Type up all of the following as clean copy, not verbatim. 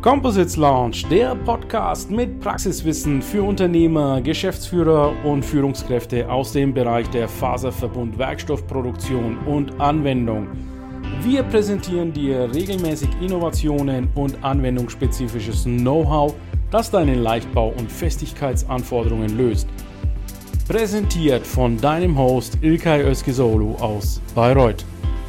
Composites Lounge, der Podcast mit Praxiswissen für Unternehmer, Geschäftsführer und Führungskräfte aus dem Bereich der Faserverbund, Werkstoffproduktion und Anwendung. Wir präsentieren dir regelmäßig Innovationen und anwendungsspezifisches Know-how, das deine Leichtbau- und Festigkeitsanforderungen löst. Präsentiert von deinem Host İlkay Özgezoğlu aus Bayreuth.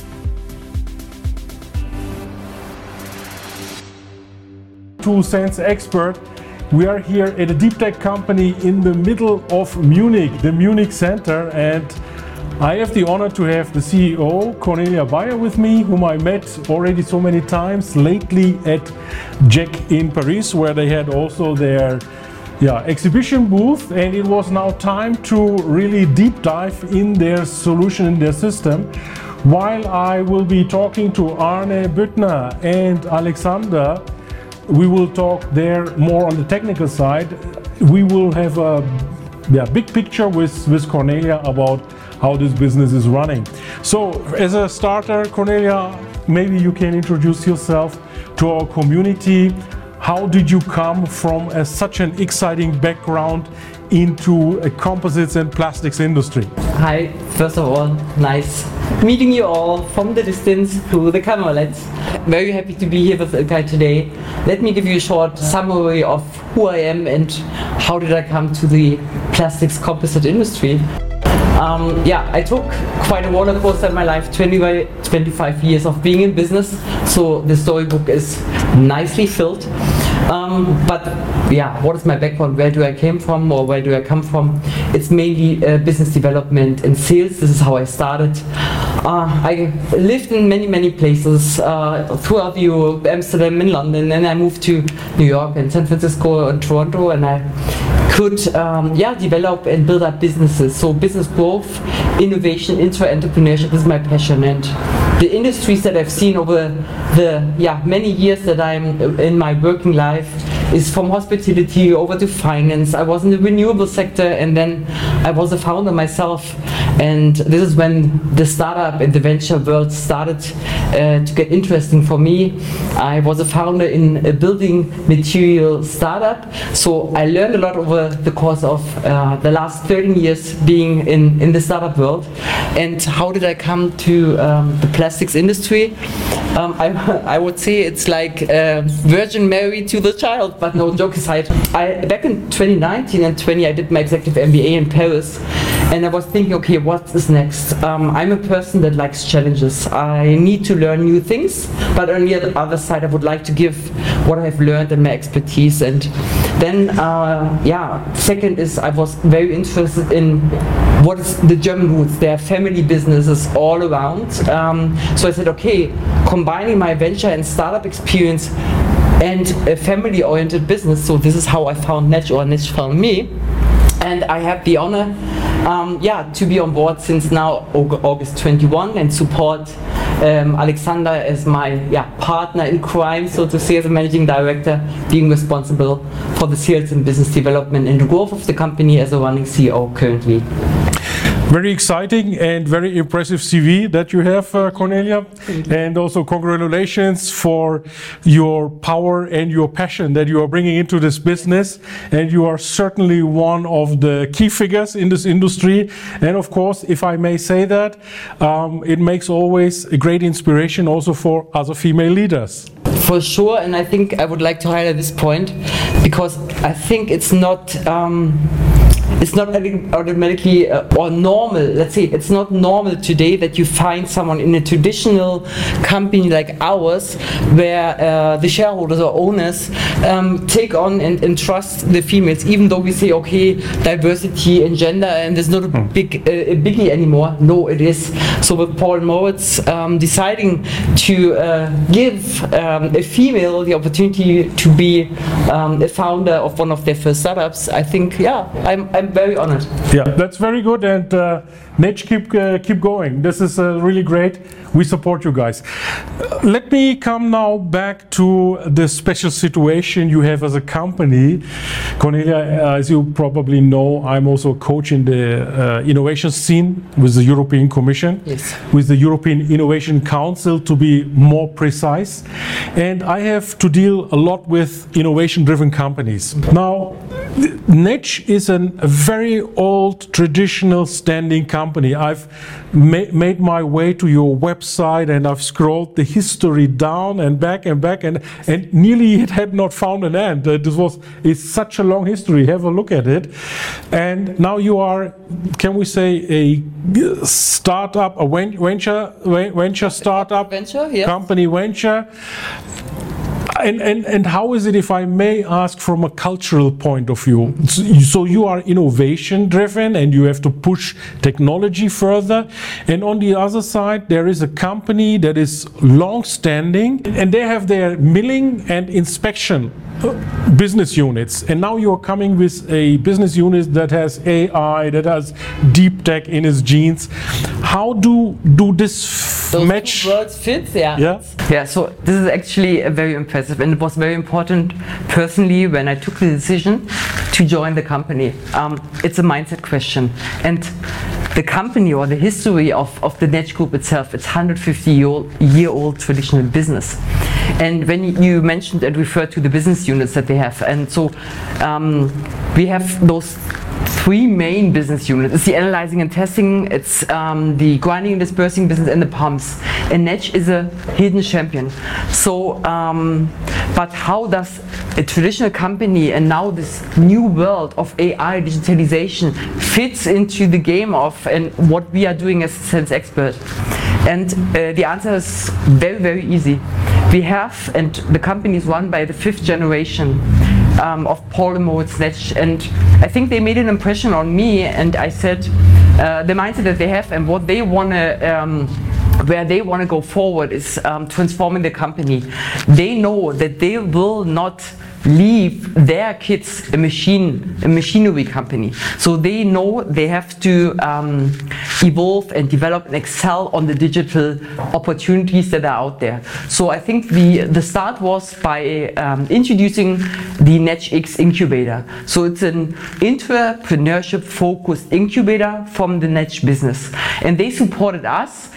Sense expert. We are here at a deep tech company in the middle of Munich, the Munich Center, and I have the honor to have the CEO Cornelia Bayer with me, whom I met already so many times lately at JEC in Paris, where they had also their exhibition booth, and it was now time to really deep dive in their solution, in their system. While I will be talking to Arne Büttner and Alexander, we will talk there more on the technical side. We will have a big picture with Cornelia about how this business is running. So as a starter, Cornelia, maybe you can introduce yourself to our community. How did you come from such an exciting background into a composites and plastics industry? Hi, first of all, nice meeting you all from the distance through the camera lens. Very happy to be here with İlkay today. Let me give you a short summary of who I am and how did I come to the plastics composite industry. I took quite a roller coaster in my life, 25 years of being in business, so the storybook is nicely filled. What is my background? Where do I came from, or where do I come from? It's mainly business development and sales. This is how I started. I lived in many places throughout Europe, Amsterdam and London, and I moved to New York and San Francisco and Toronto, and I could develop and build up businesses. So business growth, innovation, entrepreneurship is my passion, and the industries that I've seen over the many years that I'm in my working life is from hospitality over to finance. I was in the renewable sector, and then I was a founder myself, and this is when the startup and the venture world started to get interesting for me. I was a founder in a building material startup, so I learned a lot over the course of the last 13 years being in the startup world. And how did I come to the plastics industry? I would say it's like Virgin Mary to the child, but no, joke aside. Back in 2019 and 20, I did my executive MBA in Paris, and I was thinking, okay, what is next? I'm a person that likes challenges. I need to learn new things, but on the other side, I would like to give what I've learned and my expertise. And then, second is I was very interested in what is the German roots. There are family businesses all around. So I said, okay, combining my venture and startup experience and a family-oriented business. So this is how I found Netsch, or Netsch found me. And I have the honor to be on board since now August 21 and support Alexander as my partner in crime, so to say, as a managing director, being responsible for the sales and business development and the growth of the company as a running CEO currently. Very exciting and very impressive CV that you have, Cornelia. And also congratulations for your power and your passion that you are bringing into this business. And you are certainly one of the key figures in this industry. And of course, if I may say that, it makes always a great inspiration also for other female leaders. For sure, and I think I would like to highlight this point because I think it's not automatically or normal. Let's say it's not normal today that you find someone in a traditional company like ours where the shareholders or owners take on and trust the females, even though we say, okay, diversity and gender, and there's not a biggie anymore. No, it is. So with Paul Moritz deciding to give a female the opportunity to be a founder of one of their first startups, I think, I'm very honored. Yeah, that's very good, and Netsch, keep going. This is really great. We support you guys. Let me come now back to the special situation you have as a company. Cornelia, as you probably know, I'm also a coach in the innovation scene with the European Commission, yes, with the European Innovation Council to be more precise. And I have to deal a lot with innovation-driven companies. Now, Netsch is a very old, traditional standing company. I've made my way to your website and I've scrolled the history down and back and nearly it had not found an end. It's such a long history. Have a look at it. And now you are, can we say, a startup, a venture startup, yes, company venture. And how is it, if I may ask, from a cultural point of view? So you are innovation driven and you have to push technology further. And on the other side, there is a company that is long standing and they have their milling and inspection business units. And now you're coming with a business unit that has AI, that has deep tech in its genes. How do this those match? Two words fit, Yeah. Yeah, so this is actually very impressive, and it was very important personally when I took the decision to join the company. It's a mindset question, and the company or the history of the Netsch Group itself, it's 150-year-old traditional business. And when you mentioned and referred to the business units that they have, and so we have those three main business units. It's the analyzing and testing, it's the grinding and dispersing business, and the pumps. And Netsch is a hidden champion. So, but how does a traditional company and now this new world of AI digitalization fits into the game of and what we are doing as SenseXpert? And the answer is very, very easy. We have, and the company is run by the 5th generation of Paul and Moritz Netsch, and I think they made an impression on me, and I said the mindset that they have and what they want to where they want to go forward is transforming the company. They know that they will not leave their kids a machinery company. So they know they have to evolve and develop and excel on the digital opportunities that are out there. So I think the start was by introducing the Netsch X incubator. So it's an entrepreneurship focused incubator from the Netsch business. And they supported us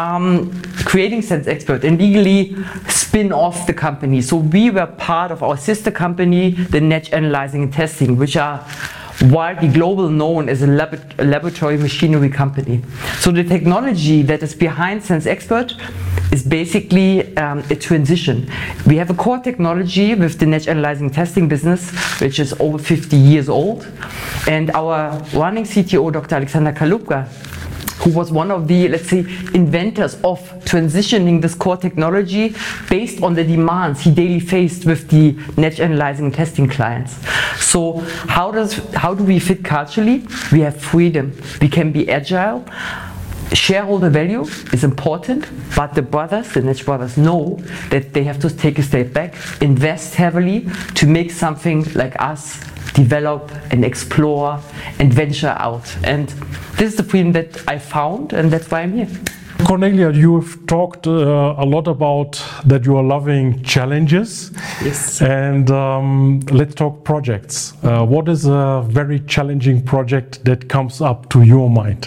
creating SenseXpert and legally spin off the company. So we were part of our sister company, the Netsch Analyzing and Testing, which are widely global known as a laboratory machinery company. So the technology that is behind SenseXpert is basically a transition. We have a core technology with the Netsch Analyzing and Testing business, which is over 50 years old. And our running CTO, Dr. Alexander Kalupka, who was one of the, let's say, inventors of transitioning this core technology based on the demands he daily faced with the Netsch Analyzing and Testing clients. So how do we fit culturally? We have freedom. We can be agile. Shareholder value is important, but the Netsch brothers know that they have to take a step back, invest heavily to make something like us develop and explore and venture out. And this is the freedom that I found, and that's why I'm here. Cornelia, you've talked a lot about that you are loving challenges. Yes. And let's talk projects. What is a very challenging project that comes up to your mind?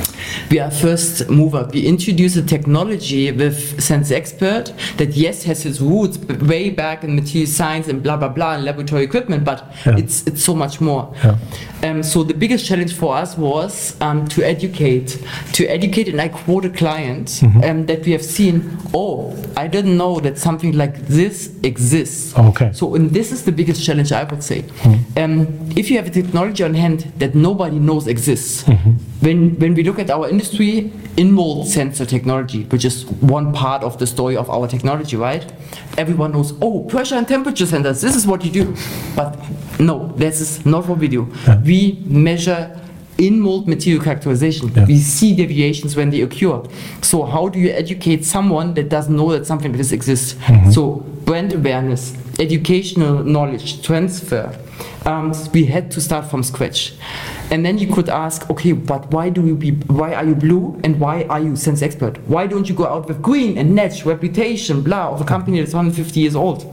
We are first mover. We introduce a technology with SenseXpert that yes has its roots way back in material science and blah blah blah and laboratory equipment, but it's so much more. Yeah. So the biggest challenge for us was to educate, and I quote a client that we have seen. Oh, I didn't know that something like this exists. Okay. So and this is the biggest challenge, I would say. If you have a technology on hand that nobody knows exists. When we look at our industry, in-mold sensor technology, which is one part of the story of our technology, right? Everyone knows, oh, pressure and temperature sensors, this is what you do. But no, this is not what we do. Yeah. We measure in-mold material characterization. Yeah. We see deviations when they occur. So how do you educate someone that doesn't know that something like this exists? So brand awareness, educational knowledge, transfer. We had to start from scratch. And then you could ask, okay, but why are you blue and why are you Sense Expert? Why don't you go out with green and niche, reputation, blah, of a company that's 150 years old?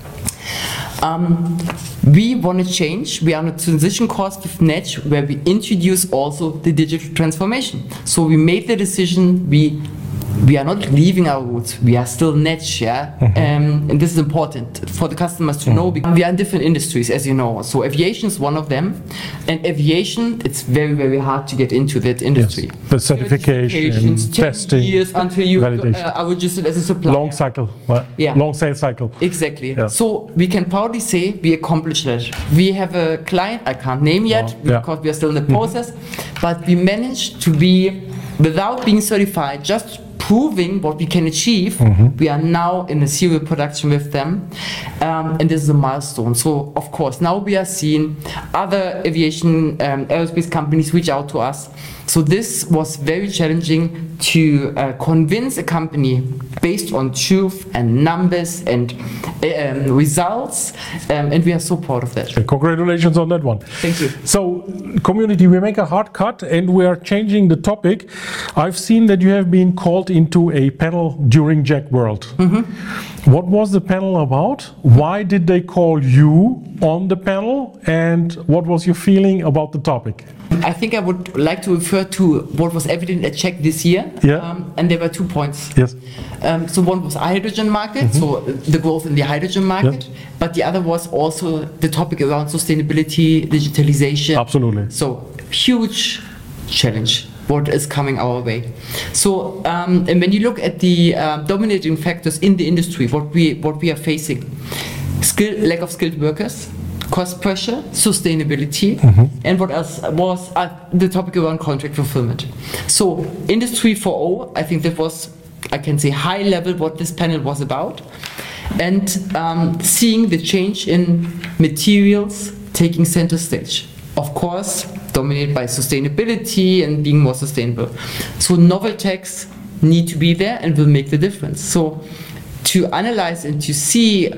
We want to change. We are on a transition course with Netsch where we introduce also the digital transformation. So we made the decision, we are not leaving our roots. We are still Netsch, yeah? And this is important for the customers to know because we are in different industries, as you know. So aviation is one of them. And aviation, it's very, very hard to get into that industry. Yes. The certification, testing, years until you are registered as a supplier. Long cycle, long sales cycle. Exactly. Yeah. So we can proudly say we accomplished that. We have a client, I can't name yet because we are still in the process, but we managed to be, without being certified, just proving what we can achieve, we are now in a serial production with them, and this is a milestone. So of course now we are seeing other aviation aerospace companies reach out to us. So this was very challenging to convince a company based on truth and numbers and results, and we are so proud of that. Congratulations on that one. Thank you. So, community, we make a hard cut and we are changing the topic. I've seen that you have been called into a panel during JEC World. What was the panel about? Why did they call you on the panel? And what was your feeling about the topic? I think I would like to refer to what was evident at JEC this year. And there were 2 points. Yes. So one was hydrogen market, so the growth in the hydrogen market, but the other was also the topic around sustainability, digitalization. Absolutely. So huge challenge what is coming our way. So and when you look at the dominating factors in the industry, what we are facing, lack of skilled workers, cost pressure, sustainability, and what else was the topic around contract fulfillment. So Industry 4.0, I think that was, I can say, high level what this panel was about, and seeing the change in materials taking center stage. Of course, dominated by sustainability and being more sustainable. So novel techs need to be there and will make the difference. So to analyze and to see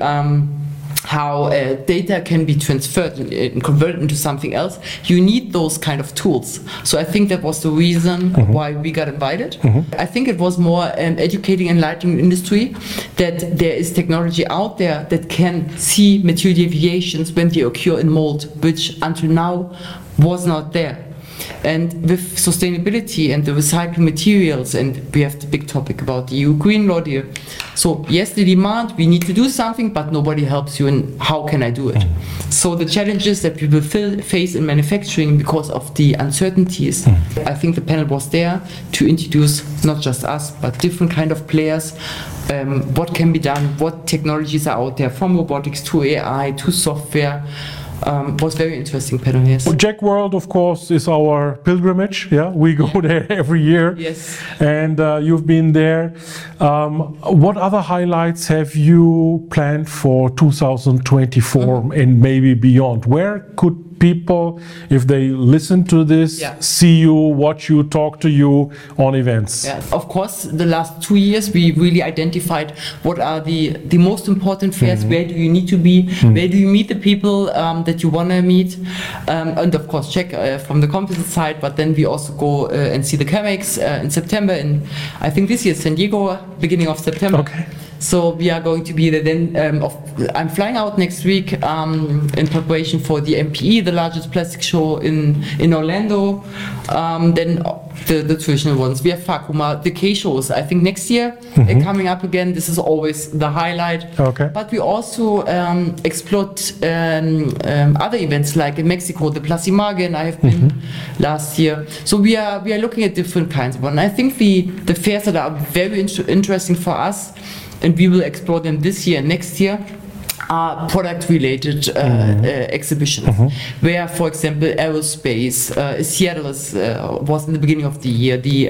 how data can be transferred and converted into something else, you need those kind of tools. So I think that was the reason why we got invited. I think it was more educating and enlightening the industry that there is technology out there that can see material deviations when they occur in mold, which until now was not there. And with sustainability and the recycling materials, and we have the big topic about the EU Green Law deal. So yes, the demand, we need to do something, but nobody helps you in how can I do it. So the challenges that we will face in manufacturing because of the uncertainties, I think the panel was there to introduce not just us, but different kind of players, what can be done, what technologies are out there, from robotics to AI to software. Was very interesting panel, yes. Well, JEC World, of course, is our pilgrimage. Yeah, we go there every year. Yes. And you've been there. What other highlights have you planned for 2024 and maybe beyond? Where could people, if they listen to this, see you, watch you, talk to you on events? Yeah. Of course, the last 2 years we really identified what are the most important fairs, where do you need to be, where do you meet the people that you want to meet, and of course check from the composite side, but then we also go and see the CAMEX in September, and I think this year San Diego, beginning of September. Okay. So we are going to be there then. I'm flying out next week in preparation for the MPE, the largest plastic show in Orlando. Then the traditional ones. We have Fakuma, the K shows. I think next year coming up again. This is always the highlight. Okay. But we also explored other events like in Mexico, the Plasimagen. I have been last year. So we are looking at different kinds of one. I think the fairs that are very interesting for us, and we will explore them this year and next year, are product-related exhibitions, where, for example, aerospace, Seattle was in the beginning of the year, the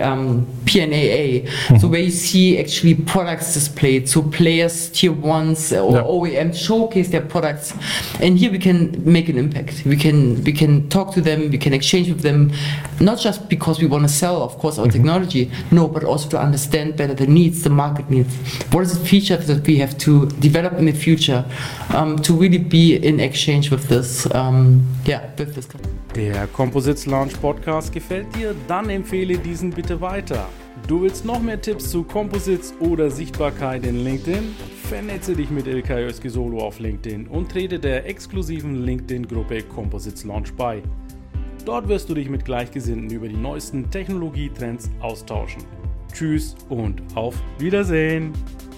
PNAA, so where you see actually products displayed, so players, tier ones or OEMs showcase their products, and here we can make an impact. We can talk to them, we can exchange with them, not just because we want to sell, of course, our technology, no, but also to understand better the needs, the market needs. What is the feature that we have to develop in the future to really be in exchange with this, with this. Der Composites Launch Podcast gefällt dir? Dann empfehle diesen bitte weiter. Du willst noch mehr Tipps zu Composites oder Sichtbarkeit in LinkedIn? Vernetze dich mit Ilkay Özki-Solo auf LinkedIn und trete der exklusiven LinkedIn-Gruppe Composites Launch bei. Dort wirst du dich mit Gleichgesinnten über die neuesten Technologietrends austauschen. Tschüss und auf Wiedersehen!